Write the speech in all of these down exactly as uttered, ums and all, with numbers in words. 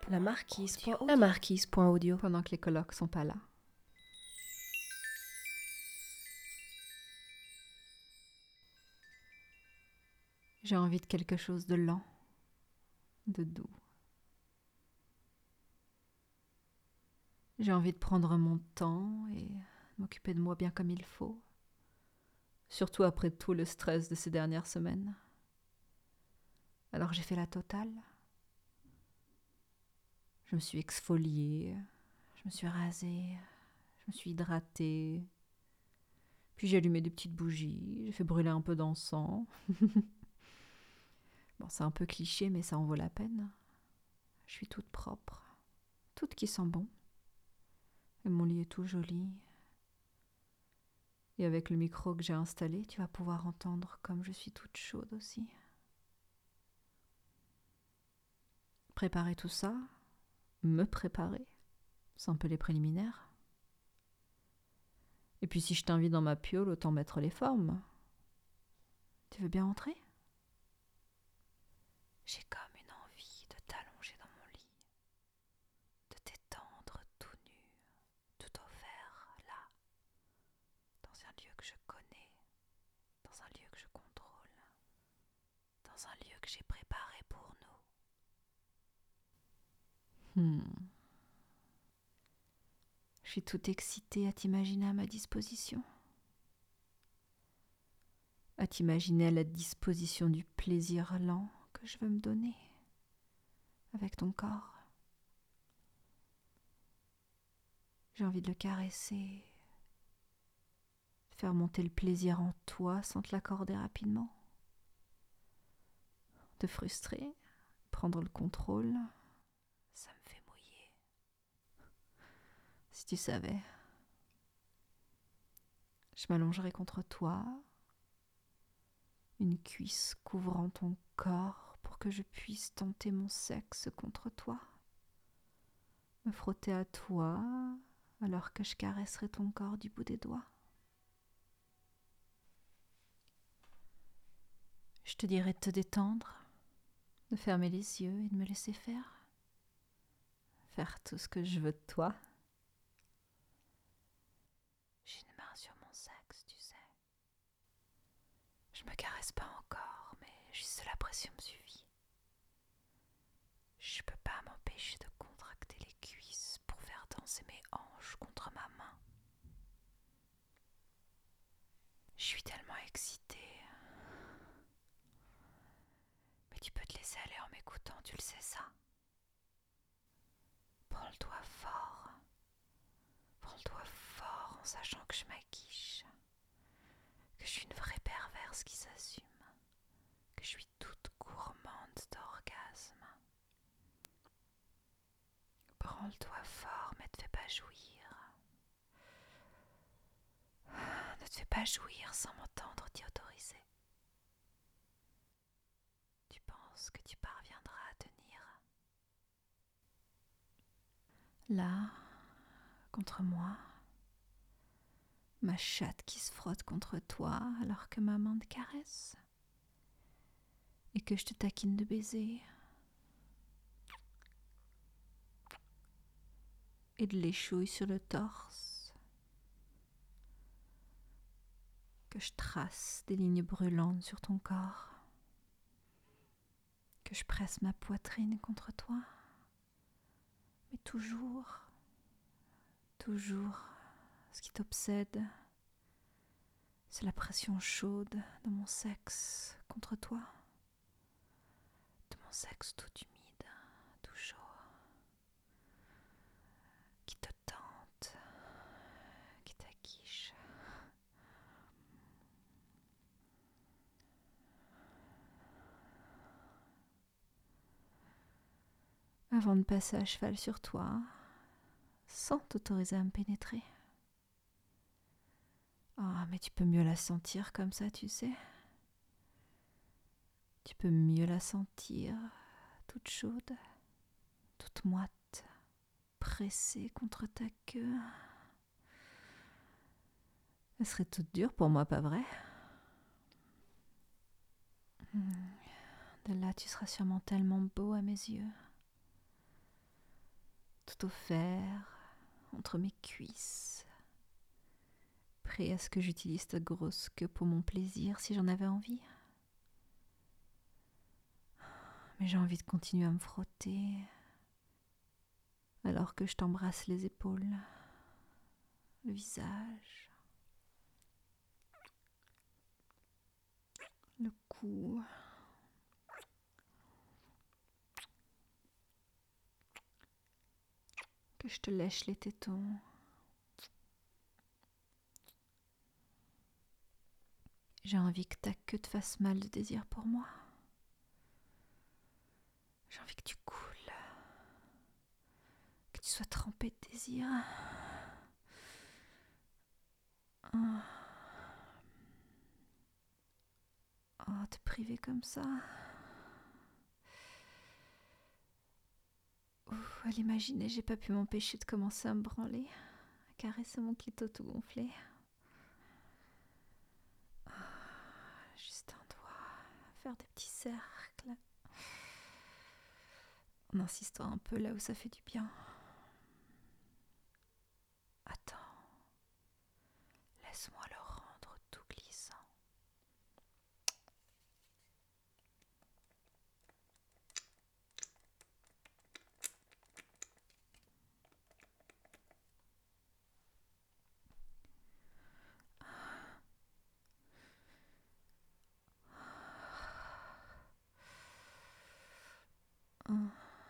La marquise. Audio. La marquise. Point audio. Pendant que les colocs sont pas là. J'ai envie de quelque chose de lent, de doux. J'ai envie de prendre mon temps et m'occuper de moi bien comme il faut. Surtout après tout le stress de ces dernières semaines. Alors j'ai fait la totale. Je me suis exfoliée, je me suis rasée, je me suis hydratée. Puis j'ai allumé des petites bougies, j'ai fait brûler un peu d'encens. Bon, c'est un peu cliché, mais ça en vaut la peine. Je suis toute propre, toute qui sent bon. Et mon lit est tout joli. Et avec le micro que j'ai installé, tu vas pouvoir entendre comme je suis toute chaude aussi. Préparer tout ça, me préparer, c'est un peu les préliminaires. Et puis si je t'invite dans ma piole, autant mettre les formes. Tu veux bien entrer ? J'ai comme une envie de t'allonger dans mon lit, de t'étendre tout nu, tout offert, là, dans un lieu que je connais, dans un lieu que je contrôle, dans un lieu que j'ai préparé pour nous. Hmm. Je suis toute excitée à t'imaginer à ma disposition. À t'imaginer à la disposition du plaisir lent que je veux me donner avec ton corps. J'ai envie de le caresser, de faire monter le plaisir en toi sans te l'accorder rapidement. De frustrer, prendre le contrôle, ça me fait mouiller. Si tu savais, je m'allongerai contre toi, une cuisse couvrant ton corps pour que je puisse tenter mon sexe contre toi, me frotter à toi alors que je caresserai ton corps du bout des doigts. Je te dirai de te détendre, de fermer les yeux et de me laisser faire. Faire tout ce que je veux de toi. J'ai une main sur mon sexe, tu sais. Je me caresse pas encore, mais juste la pression me suffit. Je peux pas m'empêcher de contracter les cuisses pour faire danser mes hanches contre ma main. Je suis tellement excitée. Mais tu peux te laisser aller en m'écoutant, tu le sais ça. Prends-le-toi fort. Prends-le-toi fort en sachant que je m'acquiche. Que je suis une vraie perverse qui s'assume. Que je suis toute gourmande d'orgasme. Prends-le-toi fort, mais ne te fais pas jouir. Ne te fais pas jouir sans m'entendre t'y autoriser. Tu penses que tu parviendras à tenir ? Là, contre moi, ma chatte qui se frotte contre toi alors que ma main te caresse et que je te taquine de baisers et de l'échouille sur le torse, que je trace des lignes brûlantes sur ton corps, que je presse ma poitrine contre toi, mais toujours, toujours, ce qui t'obsède, c'est la pression chaude de mon sexe contre toi, de mon sexe tout humide, tout chaud, qui te tente, qui t'acquiche. Avant de passer à cheval sur toi, sans t'autoriser à me pénétrer. Ah, oh, mais tu peux mieux la sentir comme ça, tu sais. Tu peux mieux la sentir, toute chaude, toute moite, pressée contre ta queue. Elle serait toute dure pour moi, pas vrai ? De là, tu seras sûrement tellement beau à mes yeux. tout offert, entre mes cuisses, prêt à ce que j'utilise ta grosse queue pour mon plaisir si j'en avais envie. Mais j'ai envie de continuer à me frotter, alors que je t'embrasse les épaules, le visage, le cou, que je te lèche les tétons. J'ai envie que ta queue te fasse mal de désir pour moi. J'ai envie que tu coules, que tu sois trempé de désir. Oh, oh te priver comme ça. Ouf, à l'imaginer, j'ai pas pu m'empêcher de commencer à me branler, à caresser mon clito tout gonflé. Oh, juste un doigt, faire des petits cercles, en insistant un peu là où ça fait du bien. Attends, laisse-moi le rendre tout glissant. Oh.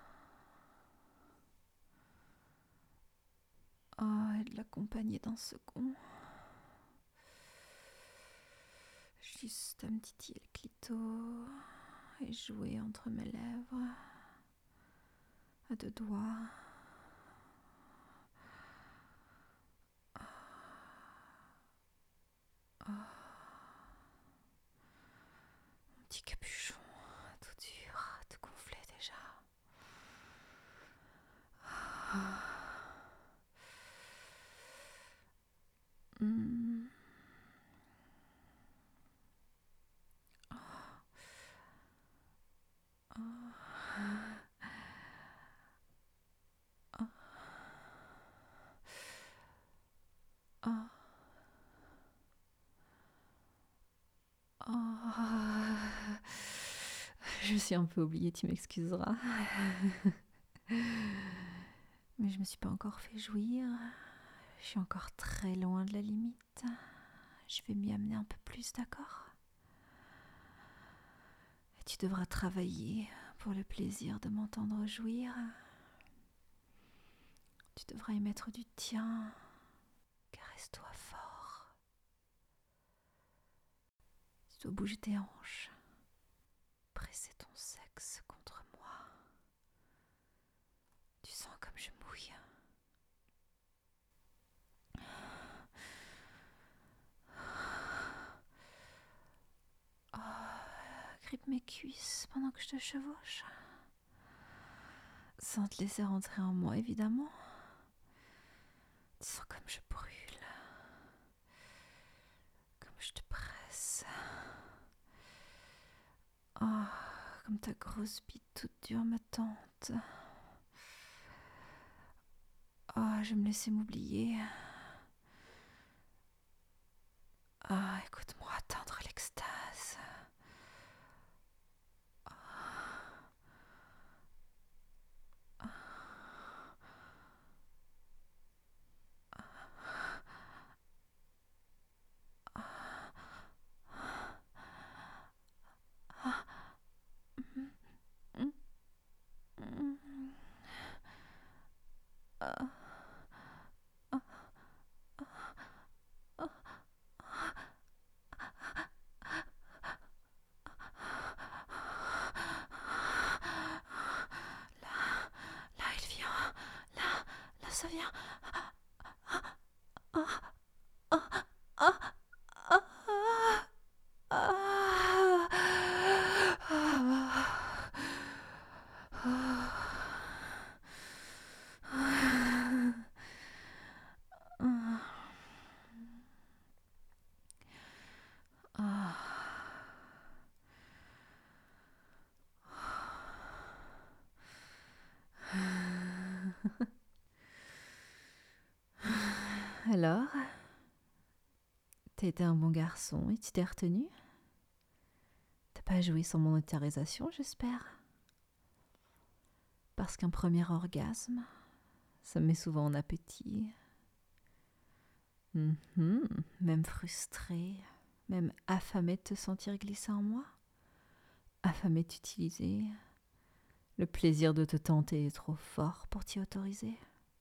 Oh, et de l'accompagner d'un second. Juste à me titiller le clito et jouer entre mes lèvres à deux doigts. Oh. Mon petit capuchon, tout dur, tout gonflé déjà. Oh. Mm. Oh. Oh. Oh. Oh. Oh. Je me suis un peu oubliée, tu m'excuseras. Mais je me suis pas encore fait jouir. Je suis encore très loin de la limite. Je vais m'y amener un peu plus, d'accord ? Et tu devras travailler pour le plaisir de m'entendre jouir. Tu devras y mettre du tien. Caresse-toi fort. Tu dois bouger tes hanches. Presser ton sexe contre moi. Tu sens comme je mouille. Oh, grippe mes cuisses pendant que je te chevauche. Sans te laisser rentrer en moi, évidemment. Tu sens comme je brûle. Comme je te presse. Oh, comme ta grosse bite toute dure me tente. Oh, je vais me laisser m'oublier. Ah, écoute-moi atteindre l'extase. Ah. Ah. Ah. Ah. Mm, mm, mm. Ah. Ah. Ah. Là, là, il vient. Là, là, ça vient. Ah. Ah. Ah. Ah. Ah. Ah. Alors, t'as été un bon garçon et tu t'es retenu? T'as pas joué sans mon autorisation, j'espère? Parce qu'un premier orgasme, ça me met souvent en appétit. Mhm, même frustré, même affamé de te sentir glisser en moi, affamé de t'utiliser. Le plaisir de te tenter est trop fort pour t'y autoriser.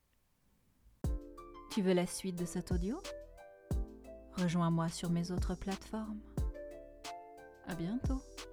Tu veux la suite de cet audio? Rejoins-moi sur mes autres plateformes. À bientôt.